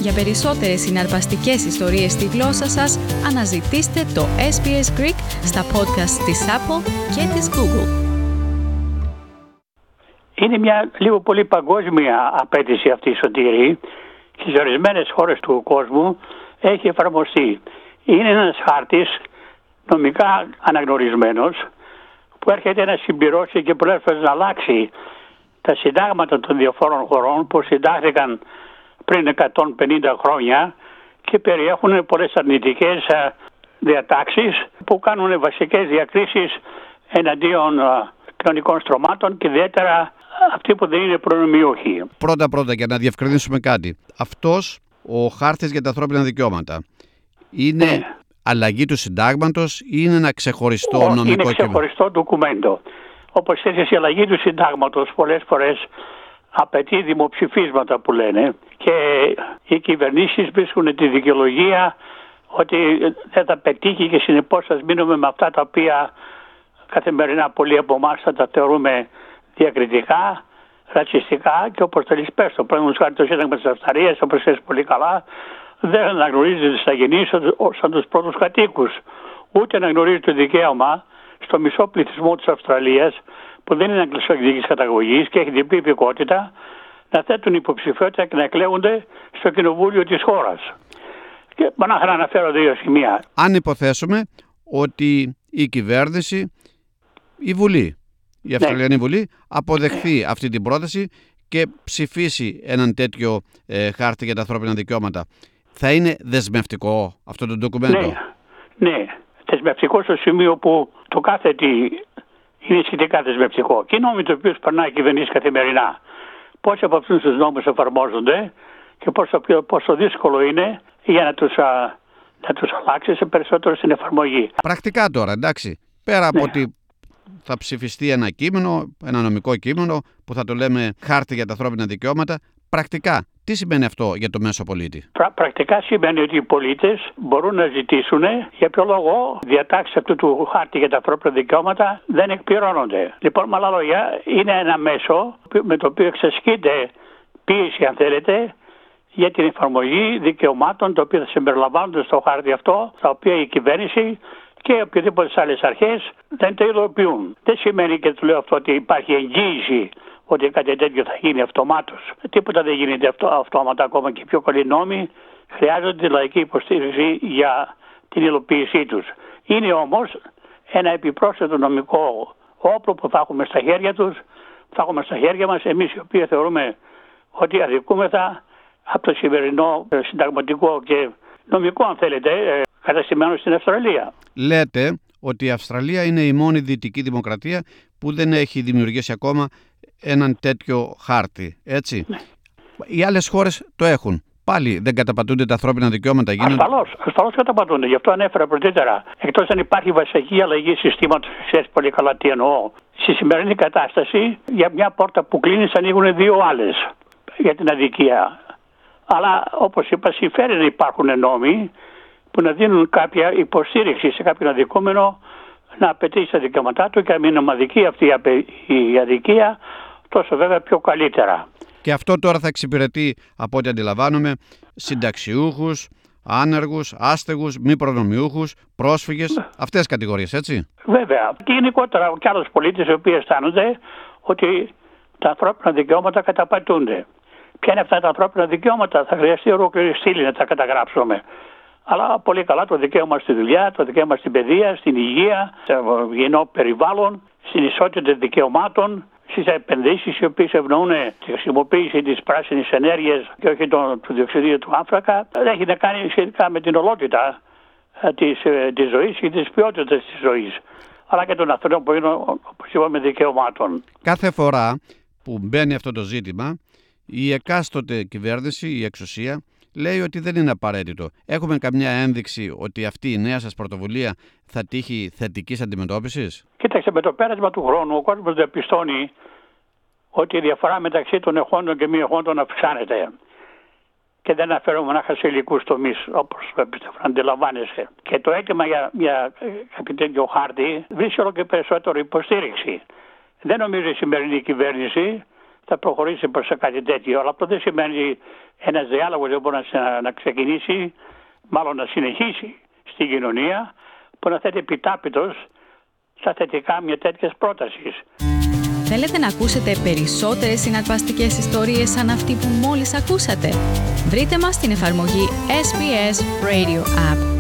Για περισσότερες συναρπαστικές ιστορίες στη γλώσσα σας, αναζητήστε το SBS Greek στα podcast της Apple και της Google. Είναι μια λίγο πολύ παγκόσμια απέτηση αυτή η Σωτήρη. Στις ορισμένες χώρες του κόσμου έχει εφαρμοστεί. Είναι ένας χάρτης νομικά αναγνωρισμένος που έρχεται να συμπληρώσει και πολλές φορές να αλλάξει τα συντάγματα των διαφόρων χωρών που συντάχθηκαν πριν 150 χρόνια και περιέχουν πολλές αρνητικές διατάξεις που κάνουν βασικές διακρίσεις εναντίον κοινωνικών στρωμάτων και ιδιαίτερα αυτοί που δεν είναι προνομιούχοι. Πρώτα, για να διευκρινίσουμε κάτι. Αυτός ο χάρτης για τα ανθρώπινα δικαιώματα είναι αλλαγή του συντάγματος ή είναι ένα ξεχωριστό νομικό κείμενο? Είναι ξεχωριστό ντοκουμέντο. Όπως ξέρεις, η αλλαγή του συντάγματος πολλές φορές απαιτεί δημοψηφίσματα που λένε και οι κυβερνήσεις βρίσκουν τη δικαιολογία ότι δεν θα πετύχει και συνεπώς θα μείνουμε με αυτά τα οποία καθημερινά πολλοί από εμάς θα τα θεωρούμε διακριτικά, ρατσιστικά και όπως θέλεις πες το. Παραδείγματος χάρη το Σύνταγμα της Αυστραλίας, όπως ξέρεις πολύ καλά, δεν αναγνωρίζει τις αγενείς σαν τους πρώτους κατοίκους. Ούτε αναγνωρίζει το δικαίωμα στο μισό πληθυσμό της Αυστραλίας που δεν είναι αγγλοσαξονικής καταγωγής και έχει διπλή υπηκότητα να θέτουν υποψηφιότητα και να εκλέγονται στο κοινοβούλιο της χώρας. Και μονάχα να αναφέρω δύο σημεία. Αν υποθέσουμε ότι η κυβέρνηση, η Βουλή, η Αυστραλιανή Βουλή αποδεχθεί αυτή την πρόταση και ψηφίσει έναν τέτοιο χάρτη για τα ανθρώπινα δικαιώματα, θα είναι δεσμευτικό αυτό το ντοκουμέντο? Ναι, δεσμευτικό στο σημείο που το κάθε τι είναι σχετικά δεσμευτικό. Και οι νόμοι του οποίου περνάει η κυβέρνηση καθημερινά, πόσοι από αυτούς τους νόμους εφαρμόζονται και πόσο δύσκολο είναι για να τους αλλάξει σε περισσότερο στην εφαρμογή. Πρακτικά τώρα, εντάξει, πέρα από ότι θα ψηφιστεί ένα κείμενο, ένα νομικό κείμενο που θα το λέμε χάρτη για τα ανθρώπινα δικαιώματα, πρακτικά τι σημαίνει αυτό για το μέσο πολίτη? Πρακτικά σημαίνει ότι οι πολίτες μπορούν να ζητήσουν για ποιο λόγο διατάξεις αυτού του χάρτη για τα ανθρώπινα δικαιώματα δεν εκπληρώνονται. Λοιπόν, με άλλα λόγια, είναι ένα μέσο με το οποίο εξασκείται πίεση, αν θέλετε, για την εφαρμογή δικαιωμάτων τα οποία θα συμπεριλαμβάνονται στο χάρτη αυτό, τα οποία η κυβέρνηση και οποιοδήποτε άλλες αρχές δεν το υλοποιούν. Δεν σημαίνει, και το λέω αυτό, ότι υπάρχει εγγύηση ότι κάτι τέτοιο θα γίνει αυτομάτως. Τίποτα δεν γίνεται αυτόματα, ακόμα και οι πιο καλοί νόμοι χρειάζονται τη λαϊκή υποστήριξη για την υλοποίησή τους. Είναι όμως ένα επιπρόσθετο νομικό όπλο που θα έχουμε στα χέρια τους, θα έχουμε στα χέρια μας εμείς οι οποίοι θεωρούμε ότι αδικούμεθα από το σημερινό συνταγματικό και νομικό, αν θέλετε, καταστημένο στην Αυστραλία. Λέτε ότι η Αυστραλία είναι η μόνη δυτική δημοκρατία που δεν έχει δημιουργήσει ακόμα έναν τέτοιο χάρτη, έτσι? Ναι. Οι άλλες χώρες το έχουν. Πάλι δεν καταπατούνται τα ανθρώπινα δικαιώματα? Ασφαλώς καταπατούνται. Γι' αυτό ανέφερα πρωτήτερα. Εκτός αν υπάρχει βασική αλλαγή συστήματος, ξέρεις πολύ καλά τι εννοώ. Στη σημερινή κατάσταση, για μια πόρτα που κλείνει, ανοίγουν δύο άλλες για την αδικία. Αλλά όπως είπα, συμφέρει να υπάρχουν νόμοι που να δίνουν κάποια υποστήριξη σε κάποιον αδικούμενο να απαιτήσει τα δικαιώματά του και να μην ομαδική αυτή η αδικία, τόσο βέβαια πιο καλύτερα. Και αυτό τώρα θα εξυπηρετεί, από ό,τι αντιλαμβάνομαι, συνταξιούχους, άνεργους, άστεγους, μη προνομιούχους, πρόσφυγες, αυτές τις κατηγορίες, έτσι? Βέβαια. Και γενικότερα και άλλους πολίτες οι οποίοι αισθάνονται ότι τα ανθρώπινα δικαιώματα καταπατούνται. Ποια είναι αυτά τα ανθρώπινα δικαιώματα? Θα χρειαστεί ολόκληρη στήλη να τα καταγράψουμε. Αλλά πολύ καλά το δικαίωμα στη δουλειά, το δικαίωμα στην παιδεία, στην υγεία, στο υγιεινό περιβάλλον, στην ισότητα δικαιωμάτων, στις επενδύσεις οι οποίες ευνοούν τη χρησιμοποίηση της πράσινης ενέργειας και όχι του διοξειδίου του άνθρακα. Έχει να κάνει σχετικά με την ολότητα της ζωής και της ποιότητας της ζωής, αλλά και των ανθρώπων που είναι, όπως είπαμε, δικαιωμάτων. Κάθε φορά που μπαίνει αυτό το ζήτημα, η εκάστοτε κυβέρνηση, η εξουσία, λέει ότι δεν είναι απαραίτητο. Έχουμε καμιά ένδειξη ότι αυτή η νέα σας πρωτοβουλία θα τύχει θετικής αντιμετώπισης? Κοίταξε, με το πέρασμα του χρόνου ο κόσμος διαπιστώνει ότι η διαφορά μεταξύ των εχόντων και μη εχόντων αυξάνεται. Και δεν αναφέρομαι μονάχα σε υλικούς τομείς, όπως πιστεύω να αντιλαμβάνεσαι. Και το αίτημα για κάποιο τέτοιο χάρτη βρίσκει όλο και περισσότερο υποστήριξη. Δεν νομίζω η σημερινή κυβέρνηση θα προχωρήσει προς κάτι τέτοιο. Αλλά αυτό δεν σημαίνει ένας διάλογος δεν μπορεί να ξεκινήσει, μάλλον να συνεχίσει στην κοινωνία, που να θέτει επιτάπητος στα θετικά μια τέτοιας πρότασης. Θέλετε να ακούσετε περισσότερες συναρπαστικές ιστορίες σαν αυτή που μόλις ακούσατε? Βρείτε μας στην εφαρμογή SBS Radio App.